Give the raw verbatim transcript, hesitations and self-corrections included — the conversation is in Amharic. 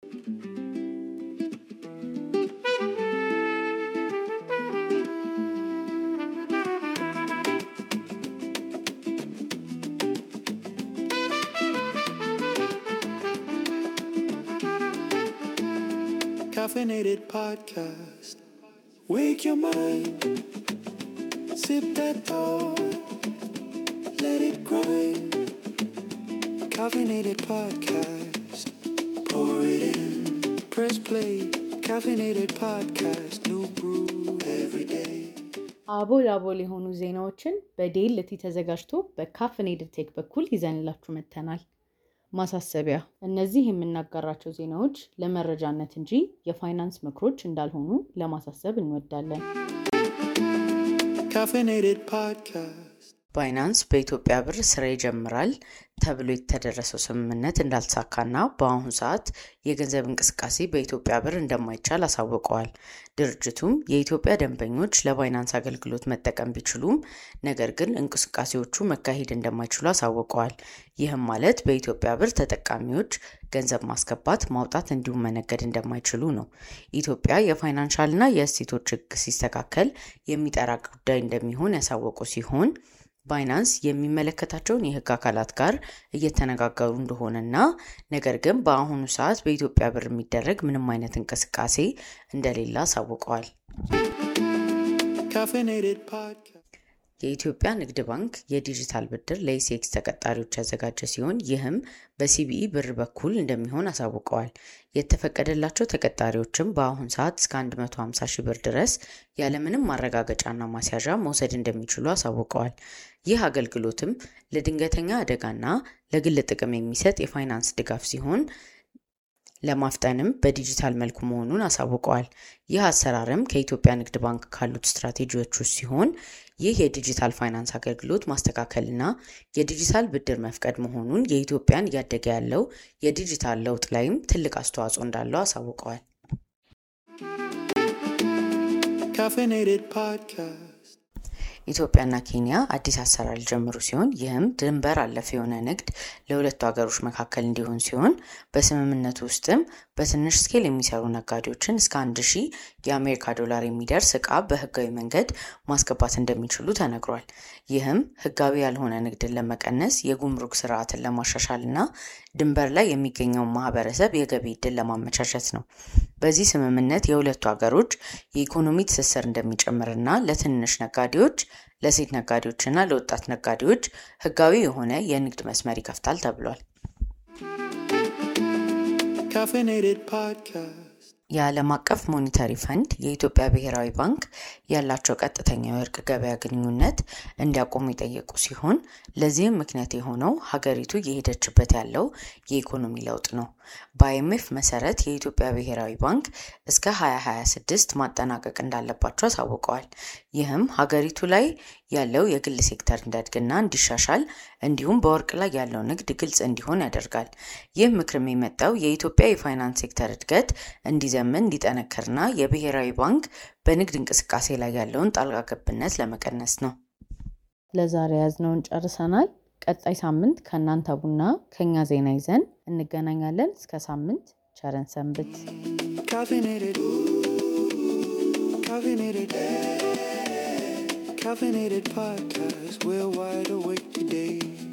Caffeinated podcast. Wake your mind. Sip that thought. Let it grind. Caffeinated podcast. Pour it in. Press play. Caffeinated podcast. New brew every day. አቦል አቦል የሆኑ ዜናዎችን በዴልቲ ተዘጋጅቶ በካፌኔትድ ቴክ በኩል ይዘንላችሁ መተናል። ማሳሰቢያ፣ እነዚህ የምናጋራቸው ዜናዎች ለመረጃነት እንጂ የፋይናንስ ምክሮች እንዳልሆኑ ለማሳሰብ እንወዳለን። Caffeinated podcast. ባይናንስ በኢትዮጵያ ብር ስራ ይጀምራል ተብሎ የተደረሰው ስምምነት እንዳልተሳካና በአሁኑ ሰዓት የገንዘብ እንቅስቃሴ በኢትዮጵያ ብር እንደማይቻል አሳውቀዋል። ድርጅቱም የኢትዮጵያ ደንበኞች ለባይናንስ አገልግሎት መጠቀም ቢችሉም ነገር ግን እንቅስቃሴዎቹ መካሄድ እንደማይችሉ አሳውቀዋል። ይህም ማለት በኢትዮጵያ ብር ተጠቃሚዎች ገንዘብ ማስገባት፣ ማውጣት እንዲሁም መነገድ እንደማይችሉ ነው። ኢትዮጵያ የፋይናንሻልና የእሴቶች ሕግ ሲስተካከል የሚጠራ ጉዳይ እንደሚሆን ያሳወቁ ሲሆን ባይናንስ የሚመለከታቸውን የህግ አካላት ጋር እየተነጋገሩ እንደሆነና ነገር ግን በአሁኑ ሰዓት በኢትዮጵያ ብር የሚደረግ ምንም አይነት እንቅስቃሴ እንደሌለ አሳውቀዋል። Caffeinated podcast. የኢትዮጵያ ንግድ ባንክ የዲጂታል ብድር ለኢሲኤክስ ተቀጣሪዎች ያዘጋጀ ሲሆን ይህም በሲቢኢ ብር በኩል እንደሚሆን አሳውቀዋል። የተፈቀደላቸው ተቀጣሪዎችም በአሁን ሰዓት እስከ አንድ መቶ ሃምሳ ሺህ ብር ድረስ ያለምንም ማረጋገጫና ማስያዣ መውሰድ እንደሚችሉ አሳውቀዋል። ይህ አገልግሎትም ለድንገተኛ አደጋና ለግል ጥቅም የሚሰጥ የፋይናንስ ድጋፍ ሲሆን ለማፍጠንም በዲጂታል መልኩ መሆኑን አሳውቀዋል። ይህ አሰራርም ከኢትዮጵያ ንግድ ባንክ ካሉት ስትራቴጂዎች ውስጥ ሲሆን ይህ የዲጂታል ፋይናንስ አገልግሎት ማስተካከልና የዲጂታል ብድር መፍቀድ መሆኑን የኢትዮጵያን እያደገ ያለው የዲጂታል ለውጥ ላይም ትልቅ አስተዋጽኦ እንዳለው አሳውቀዋል። Caffeinated podcast. ኢትዮጵያና ኬንያ አዲስ አሰራር ጀምሩ ሲሆን ይህም ድንበር አለፍ የሆነ ንግድ ለሁለቱ ሀገሮች መካከል እንዲሆን ሲሆን በስምምነቱ ውስጥም በትንሽ ስኬል የሚሰሩ ነጋዴዎችን እስከ አንድ ሺህ የአሜሪካ ዶላር የሚደርስ ዕቃ በህጋዊ መንገድ ማስገባት እንደሚችሉ ተነግሯል። ይህም ህጋዊ ያልሆነ ንግድን ለመቀነስ፣ የጉምሩክ ስርዓትን ለማሻሻልና ድንበር ላይ የሚገኘውን ማህበረሰብ የገቢ ዕድል ለማመቻቸት ነው። በዚህ ስምምነት የሁለቱ ሀገሮች የኢኮኖሚ ትስስር እንደሚጨምርና ለትንሽ ነጋዴዎች፣ ለሴት ነጋዴዎችና ለወጣት ነጋዴዎች ህጋዊ የሆነ የንግድ መስመር ይከፍታል ተብሏል። Caffeinated podcast. የዓለም አቀፍ ሞኔታሪ ፈንድ የኢትዮጵያ ብሔራዊ ባንክ ያላቸው ቀጥተኛ የወርቅ ገበያ ግንኙነት እንዲያቆሙ የጠየቁ ሲሆን ለዚህም ምክንያት የሆነው ሀገሪቱ እየሄደችበት ያለው የኢኮኖሚ ለውጥ ነው። በአይኤምኤፍ መሰረት የኢትዮጵያ ብሔራዊ ባንክ እስከ ሃያ ሃያ ስድስት ማጠናቀቅ እንዳለባቸው አሳውቀዋል። ይህም ሀገሪቱ ላይ ያለው የግል ሴክተር እንዲያድግና እንዲሻሻል እንዲሁም በወርቅ ላይ ያለው ንግድ ግልጽ እንዲሆን ያደርጋል። ይህ ምክርም የመጣው የኢትዮጵያ የፋይናንስ ሴክተር እድገት እንዲዘምን እንዲጠነክርና የብሔራዊ ባንክ በንግድ እንቅስቃሴ ላይ ያለውን ጣልቃ ገብነት ለመቀነስ ነው። ለዛሬ ያዝነውን ጨርሰናል። ቀጣይ ሳምንት ከእናንተ ቡና ከኛ ዜና ይዘን እንገናኛለን። እስከ ሳምንት ቸርን ሰንብት። Caffeinated. Caffeinated. Caffeinated podcast. We're wide awake today.